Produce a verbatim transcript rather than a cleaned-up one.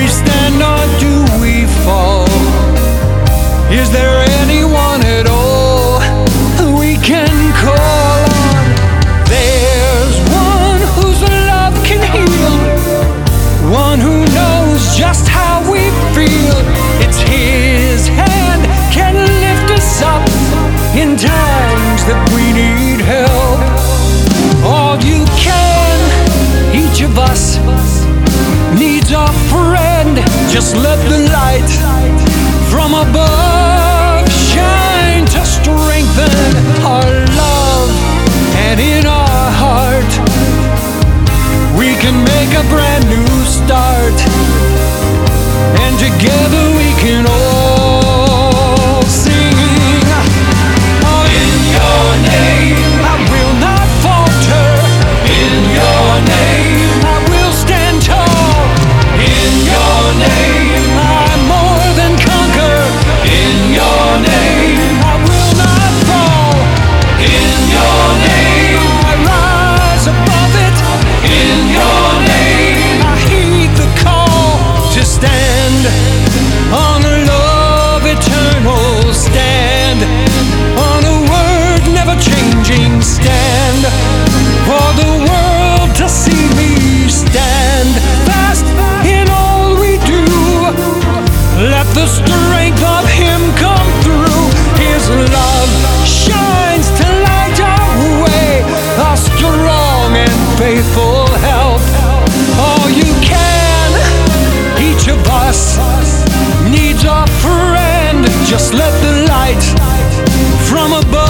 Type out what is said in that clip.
we stand or do we fall? Is there anyone at all we can call on? There's one whose love can heal, one who knows just how we feel. It's his hand can lift us up in times that we need help. All you can, each of us needs a friend. Just let the light from above shine to strengthen our love. And in our heart we can make a brand new start, and together we can all sing. Oh, in your name I will not falter. In your name I will stand tall. In your name I more than conquer. In your name I will not fall. In your name I rise above it. In your name I heed the call to stand on a love eternal. Stand on a word never changing. Stand for the world to see me. Stand fast in all we do. Let the strength of him come through. His love shines to light our way, a strong and faithful help. All you can, each of us needs a friend. Just let the light from above